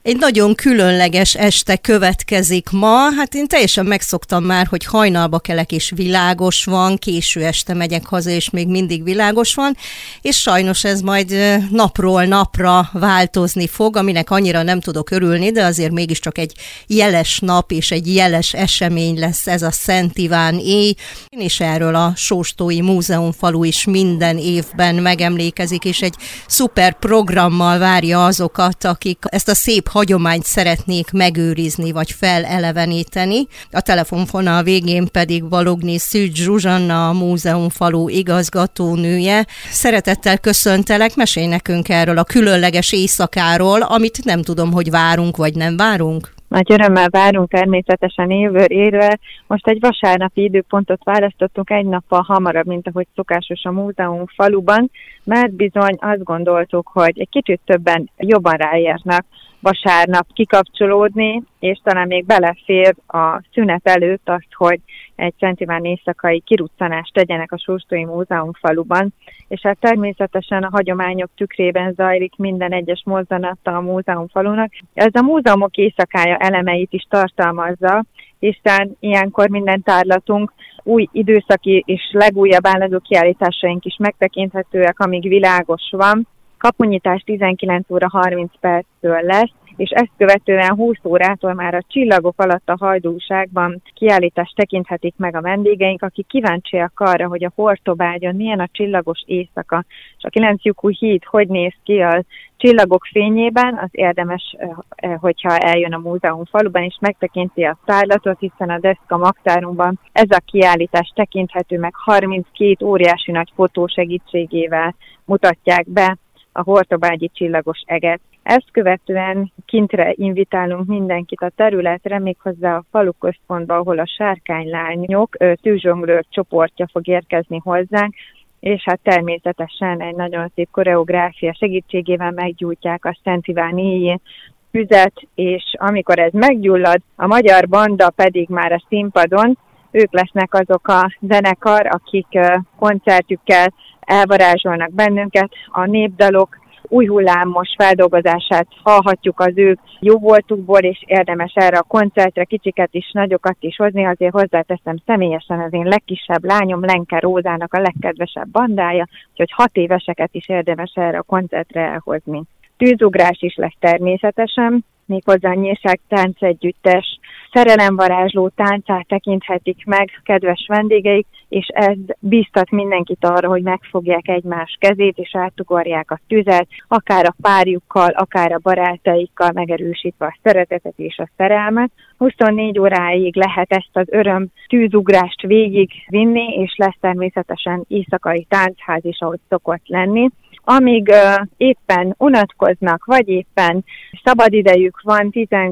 Egy nagyon különleges este következik ma. Hát én teljesen megszoktam már, hogy hajnalba kelek és világos van, késő este megyek haza és még mindig világos van, és sajnos ez majd napról napra változni fog, aminek annyira nem tudok örülni, de azért mégiscsak egy jeles nap és egy jeles esemény lesz ez a Szent Iván éj, és erről a Sóstói Múzeumfalu is minden évben megemlékezik, és egy szuper programmal várja azokat, akik ezt a szép hagyományt szeretnék megőrizni, vagy feleleveníteni. A telefonfonal végén pedig Balogni Szűcs Zsuzsanna, a Múzeumfalu igazgatónője. Szeretettel köszöntelek, mesélj nekünk erről a különleges éjszakáról, amit nem tudom, hogy várunk, vagy nem várunk. Nagy örömmel várunk természetesen évről évre. Most egy vasárnapi időpontot választottunk egy nappal hamarabb, mint ahogy szokásos a Múzeumfaluban, mert bizony azt gondoltuk, hogy egy kicsit többen jobban ráérnek vasárnap kikapcsolódni, és talán még belefér a szünet előtt azt, hogy egy Szent Iván éjszakai kiruccanást tegyenek a Sóstói Múzeumfaluban, és hát természetesen a hagyományok tükrében zajlik minden egyes mozzanata a Múzeumfalunak. Ez a múzeumok éjszakája elemeit is tartalmazza, hiszen ilyenkor minden tárlatunk új időszaki és legújabb állandó kiállításaink is megtekinthetőek, amíg világos van. Kapunyítás 19 óra 30 perctől lesz, és ezt követően 20 órától már a Csillagok alatt a Hajdúságban kiállítást tekinthetik meg a vendégeink, akik kíváncsiak arra, hogy a Hortobágyon milyen a csillagos éjszaka, és a 9 lyukú híd hogy néz ki a csillagok fényében, az érdemes, hogyha eljön a Múzeumfaluban, és megtekinti a tárlatot, hiszen a Deszka Magtárunkban ez a kiállítás tekinthető meg 32 óriási nagy fotó segítségével mutatják be a hortobágyi csillagos eget. Ezt követően kintre invitálunk mindenkit a területre, méghozzá a falu központba, ahol a sárkánylányok tűzsonglőr csoportja fog érkezni hozzánk, és hát természetesen egy nagyon szép koreográfia segítségével meggyújtják a Szent Iván éjjén tüzet, és amikor ez meggyullad, a magyar banda pedig már a színpadon, ők lesznek azok a zenekar, akik koncertjükkel elvarázsolnak bennünket, a népdalok új hullámos feldolgozását hallhatjuk az ők jó voltukból, és érdemes erre a koncertre kicsiket is, nagyokat is hozni. Azért hozzáteszem személyesen, az én legkisebb lányom Lenke Rózának a legkedvesebb bandája, úgyhogy 6 éveseket is érdemes erre a koncertre elhozni. Tűzugrás is lesz természetesen, méghozzá a Nyírság Táncegyüttes szerelemvarázsló táncát tekinthetik meg kedves vendégeik, és ez biztat mindenkit arra, hogy megfogják egymás kezét, és átugorják a tüzet, akár a párjukkal, akár a barátaikkal, megerősítve a szeretetet és a szerelmet. 24 óráig lehet ezt az öröm tűzugrást végigvinni, és lesz természetesen éjszakai táncház is, ahogy szokott lenni. Amíg éppen unatkoznak, vagy éppen szabadidejük van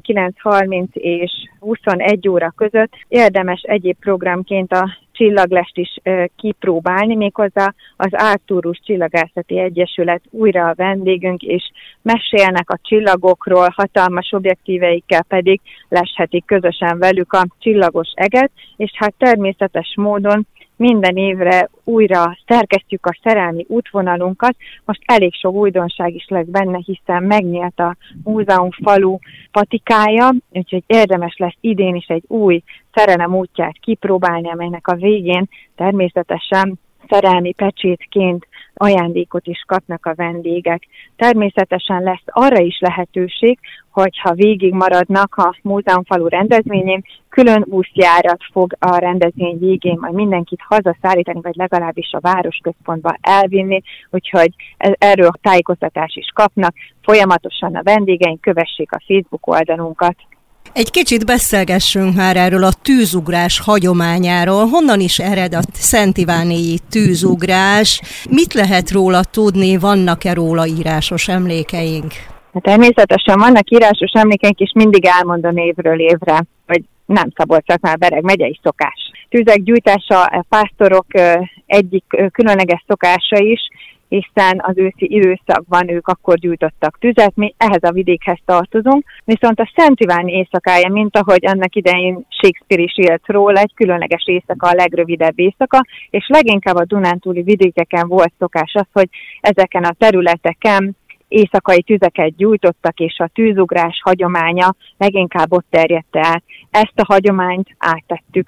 19:30 és 21 óra között, érdemes egyéb programként a csillaglest is kipróbálni, méghozzá az Arcturus Csillagászati Egyesület újra a vendégünk, és mesélnek a csillagokról, hatalmas objektíveikkel pedig leshetik közösen velük a csillagos eget, és hát természetes módon minden évre újra szerkesztjük a szerelmi útvonalunkat. Most elég sok újdonság is lesz benne, hiszen megnyílt a Múzeumfalu patikája, úgyhogy érdemes lesz idén is egy új szerelem útját kipróbálni, amelynek a végén természetesen szerelmi pecsétként ajándékot is kapnak a vendégek. Természetesen lesz arra is lehetőség, hogyha végig maradnak a Múzeumfalu rendezvényén, külön buszjárat fog a rendezvény végén majd mindenkit hazaszállítani, vagy legalábbis a városközpontba elvinni, úgyhogy erről tájékoztatást is kapnak. Folyamatosan a vendégeink kövessék a Facebook oldalunkat. Egy kicsit beszélgessünk már erről a tűzugrás hagyományáról. Honnan is ered a Szent Ivánéi tűzugrás? Mit lehet róla tudni? Vannak-e róla írásos emlékeink? Természetesen vannak írásos emlékeink, és mindig elmondom évről évre, hogy nem Szabolcs-Szatmár-Bereg megyei szokás. Tüzek gyújtása a pásztorok egyik különleges szokása is, hiszen az őszi időszakban ők akkor gyújtottak tüzet, mi ehhez a vidékhez tartozunk, viszont a Szent Iván éjszakája, mint ahogy annak idején Shakespeare is élt róla, egy különleges éjszaka, a legrövidebb éjszaka, és leginkább a dunántúli vidékeken volt szokás az, hogy ezeken a területeken éjszakai tüzeket gyújtottak, és a tűzugrás hagyománya leginkább ott terjedt el. Ezt a hagyományt átvettük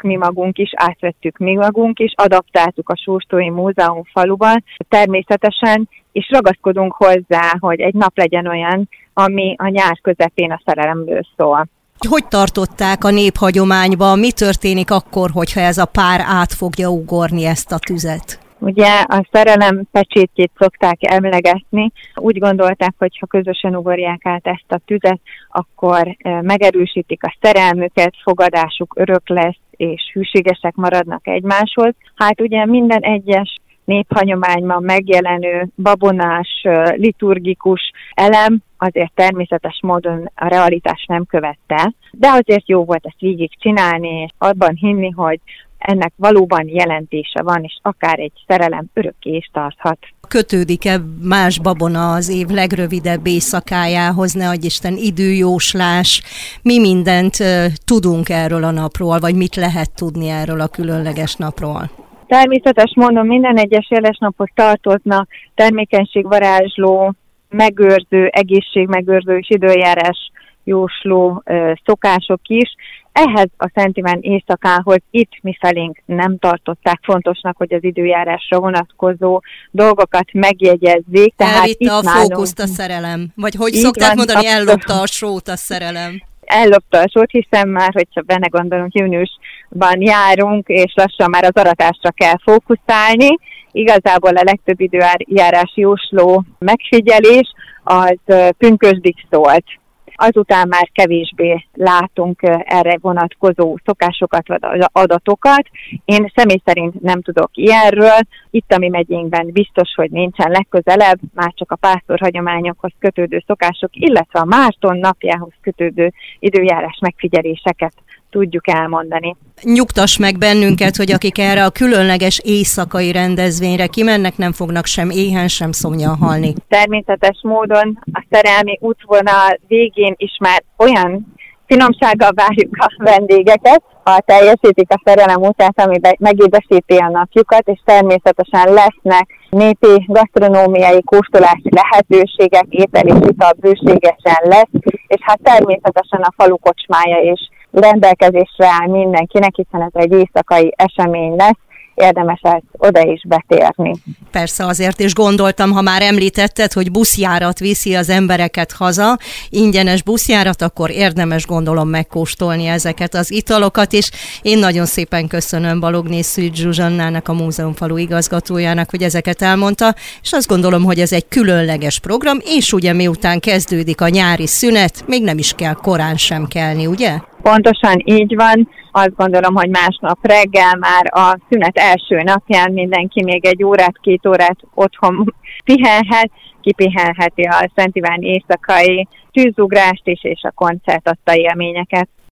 mi magunk is, adaptáltuk a Sóstói Múzeum faluban. Természetesen, és ragaszkodunk hozzá, hogy egy nap legyen olyan, ami a nyár közepén a szerelemről szól. Hogy tartották a néphagyományba? Mi történik akkor, hogyha ez a pár át fogja ugorni ezt a tüzet? Ugye a szerelem pecsétjét szokták emlegetni. Úgy gondolták, hogy ha közösen ugorják át ezt a tüzet, akkor megerősítik a szerelmüket, fogadásuk örök lesz, és hűségesek maradnak egymáshoz. Hát ugye minden egyes néphagyományban megjelenő babonás, liturgikus elem azért természetes módon a realitás nem követte, de azért jó volt ezt végig csinálni, és abban hinni, hogy ennek valóban jelentése van, és akár egy szerelem örökké is tarthat. Kötődik-e más babona az év legrövidebb éjszakájához, ne adj Isten, időjóslás? Mi mindent tudunk erről a napról, vagy mit lehet tudni erről a különleges napról? Természetes módon minden egyes jeles napot tartozna termékenységvarázsló, megőrző, egészségmegőrző és időjárás jósló szokások is. Ehhez a Szent Iván éjszakához itt mifelénk nem tartották fontosnak, hogy az időjárásra vonatkozó dolgokat megjegyezzék. Elvitte a fókuszt a szerelem. Vagy hogy szokták mondani, ellopta a sót a szerelem. Ellopta a sót, hiszen már, hogyha benne gondolunk, júniusban járunk, és lassan már az aratásra kell fókuszálni. Igazából a legtöbb időjárás jósló megfigyelés az pünkösdig szólt. Azután már kevésbé látunk erre vonatkozó szokásokat vagy adatokat. Én személy szerint nem tudok ilyenről. Itt a mi megyénkben biztos, hogy nincsen, legközelebb már csak a pásztorhagyományokhoz kötődő szokások, illetve a Márton napjához kötődő időjárás megfigyeléseket tudjuk elmondani. Nyugtass meg bennünket, hogy akik erre a különleges éjszakai rendezvényre kimennek, nem fognak sem éhen, sem szomjan halni. Természetes módon a szerelmi útvonal végén is már olyan finomsággal várjuk a vendégeket, ha teljesítik a szerelem utát, ami megédesíti a napjukat, és természetesen lesznek népi gasztronómiai kóstolási lehetőségek, étel és ital bőségesen lesz, és hát természetesen a falu kocsmája is rendelkezésre áll mindenkinek, hiszen ez egy éjszakai esemény lesz, érdemes oda is betérni. Persze, azért is gondoltam, ha már említetted, hogy buszjárat viszi az embereket haza, ingyenes buszjárat, akkor érdemes gondolom megkóstolni ezeket az italokat, és én nagyon szépen köszönöm Balogné Szűcs Zsuzsannának, a múzeumfalu igazgatójának, hogy ezeket elmondta, és azt gondolom, hogy ez egy különleges program, és ugye miután kezdődik a nyári szünet, még nem is kell korán sem kelni, ugye? Pontosan így van. Azt gondolom, hogy másnap reggel már a szünet első napján mindenki még 1-2 órát otthon pihenhet, kipihenheti a Szent Iván éjszakai tűzugrást is, és a koncert adta élményeket.